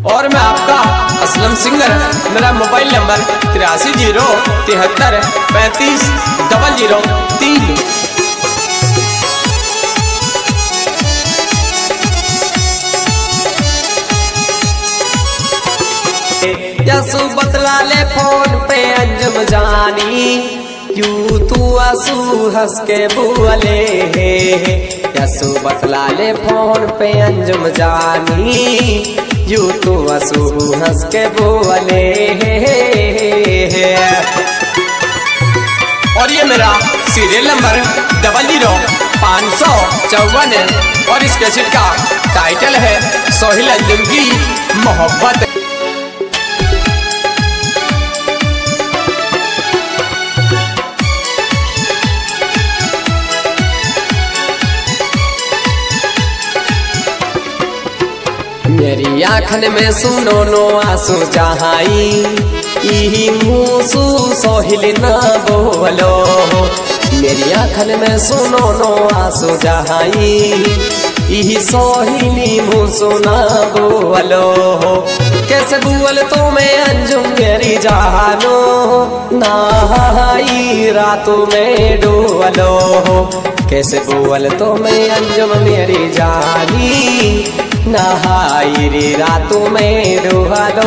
और मैं आपका असलम सिंगर। मेरा मोबाइल नंबर 8307353003। यसु बतला ले फोन पे अंजुम जानी, यू तू असू हंस के बोले। यसु बतला ले फोन पे अंजुम जानी, यू तू असू हंस के बोले। और ये मेरा सीरियल नंबर 00554 और इस कैसेट का टाइटल है सोहिल अंजुम की मोहब्बत। मेरी आँखन में सुनो नो आंसू जहाई, यही मूसू सोहिल ना बोलो। मेरी आँखन में सुनो नो आंसू जहाई, यही सोहिली मूसू ना बोलो। कैसे बोल तो मैं अंजुम मेरी जानो, नहाई रातों में डोलो। कैसे बोल तो मैं अंजुम मेरी जानी, नहाई रे रातों में डोलो।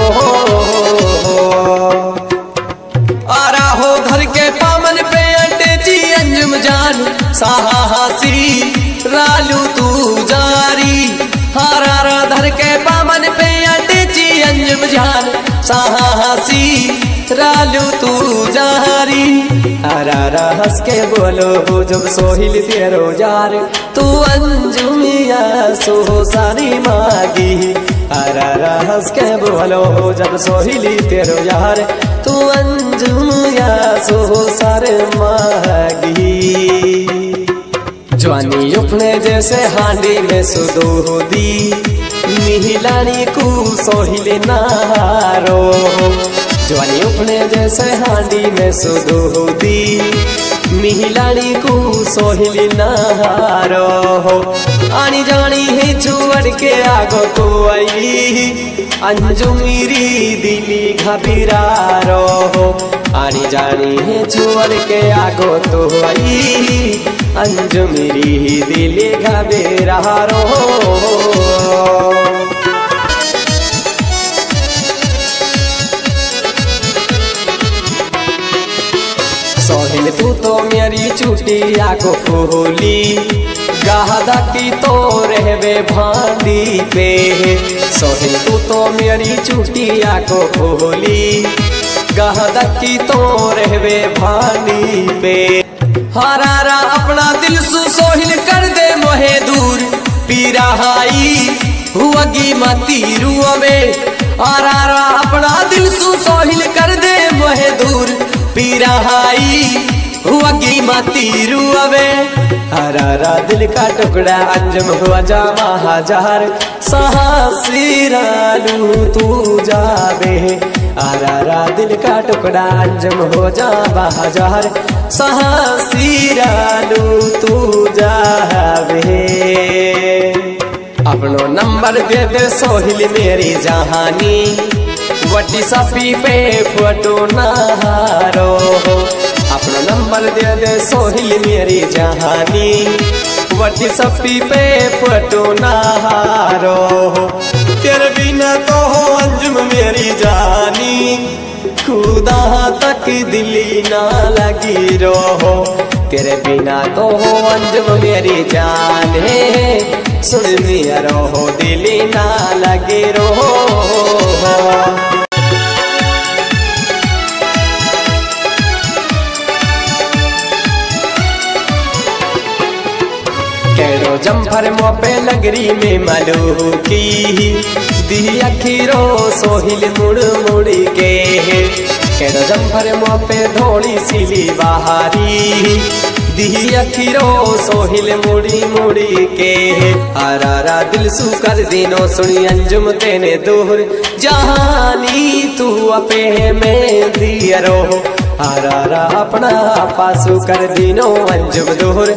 आरा हो घर के पामन पे अंटे जी अंजुम जान, साहसी रालू तू जारी। हारा धर के पामन पे अंटे जी अंजुम जान, साहसी रालू तू जारी। हरा हंस के बोलो जब सोहिल तेरो जार, तू अंजुमिया सो सारी मागी। हरा हंस के बोलो जब सोहिली तेरो यार, तू अंजुमिया सो सार मागी। जवानी उपने जैसे हांडी में सुदोदी, मिहिलानी को सोहिल नारो। जवानी उपने जैसे हांडी में सुदोदी, मिहिलानी को सोहिल नारो। आनी जानी है छुअड़ के आगो को आई, अंजुमीरी दिली घबीरारो। आनी जानी है छुअड़ के आगो तो आई, अंजुमीरी दिली घबीरारो। सोहिल तू तो मेरी चुटिया को खोली, गादा की तो रहवे भांडी पे। सोहिल तू तो मेरी चुटिया को खोली, गादा की तो रहवे भांडी पे। हरारा अपना दिल सु सोहिल कर दे मोहे दूर, पीराहाई हुआगी मती रुआ में। हरारा अपना दिल सु सोहिल कर दे मोहे दूर, पीराहाई हुआगी मती रुआ में। हरारा दिल का टुकड़ा अंजुम हुआ जा महाजार, साहसी रालू तू जावे। हरारा दिल का टुकड़ा अंजुम हो जा महाजार, साहसी रालू तू जावे। अपनो नंबर दे दे सोहिल मेरी जहानी, वटी सफी पे फोटो नहारो। अपना नंबर दे दे सोहिल मेरी जहानी, वटी सफी पे फोटो नहारो। तेरे बिना तो हो अंजुम मेरी जानी, खुदा तक दिली ना लगी रोहो। तेरे बिना तो हो अंजुम मेरी जान है, सुन मिया रोहो दिली ना लगी रोहो। केड़ो जम्फर मोपे लगरी में मलू की, दी अखीरो सोहिल मुड़ मुड़ के। केड़ो जम्फर मोपे धोड़ी सिली बहारी, दी अखीरो सोहिल मुड़ी मुड़ी के। हरारा दिल सु कर दिनो सुनी अंजुम तेने दूर, जहानी तू अपे में दियरो। हरारा अपना पासु कर दिनो अंजुम दूर,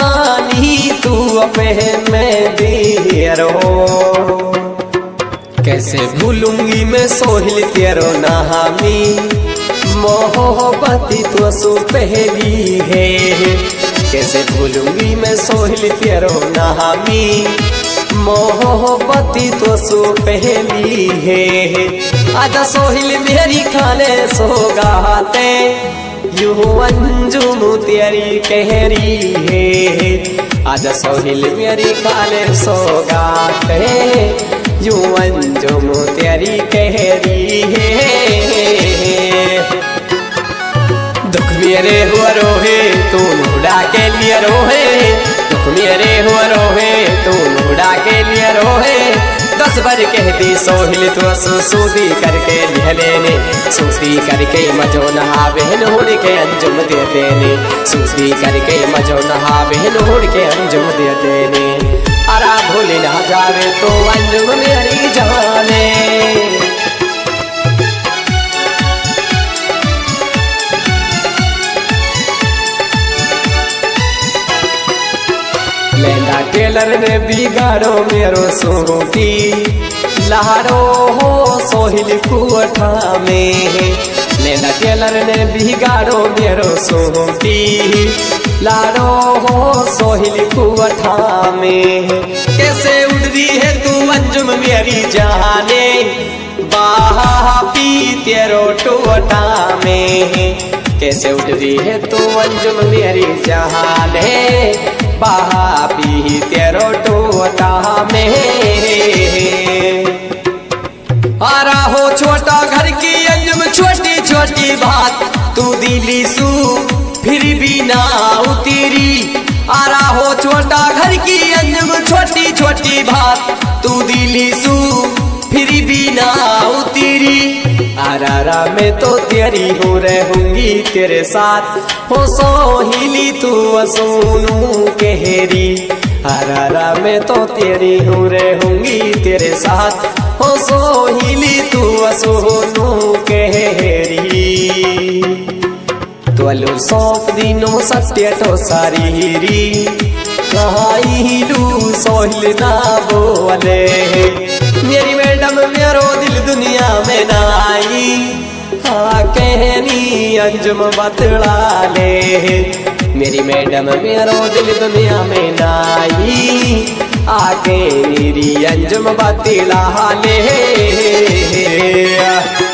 जहानी तू अपे में दियरो। कैसे भूलूंगी मैं सोहिल तेरो नामी, मोहब्बती तो सो पहली है। कैसे भूलूंगी मैं सोहिल तेरो नामी, मोहब्बती तो सो पहली है। आजा सोहिल मेरी खाने सोगाते, यूं अंजुम तेरी कहरी है। आजा सोहिल मेरी खाने सोगाते, यूं अंजुम तेरी कहरी है। दुख मेरे हुआ रोहे तू मुड़ा के लिए रोहे, दुख मेरे हुआ रोहे तू मुड़ा के लिए रोहे। 10 बार कहती सोहिल तू सूदी करके लिह लेने, सूदी करके मजो नहा बहन होड़ के अंजुम दे देने, सूदी करके मजो नहा बहन होड़ के अंजुम दे देने। अरा भूल ना जावे तो अंजुम मेरी जाने। लैंडा टेलर ने बिगाड़ो मेरो सूटी, लहारो हो सोहिल कुअठा में। लैंडा टेलर ने बिगाड़ो मेरो सूटी, लारो हो सोहिल कुअठा में। कैसे उड़ रही है तू अंजुम मेरी जाने, बाहा पी तेरो टुअटा में। कैसे उड़ रही है तू अंजुम मेरी जाने, बाहा पी तेरो टोटा में। आ रहा हो छोटा घर की अंजुम छोटी छोटी बात, तू दिली सू फिर भी ना उतरी। आ रहा हो छोटा घर की अंजुम छोटी छोटी बात, तू दिली सू फिर भी ना उतरी। आरा मैं तो तेरी हो रहूंगी तेरे साथ, हो सोहिली तू असोनू कहरी। आरा मैं तो तेरी हो रहूंगी तेरे साथ, हो सोहिली तू असोनू कहरी। त्वलु सौंप दिनो सत्य तो सारीरी, कहाईलू सोहिल ना बोले। मेरी मैडम मेरो दिल दुनिया में ना आई, हाँ कहनी अंजुम बतला ले। मेरी मैडम मेरो दिल दुनिया में ना आई, आके मेरी अंजुम बतला ले।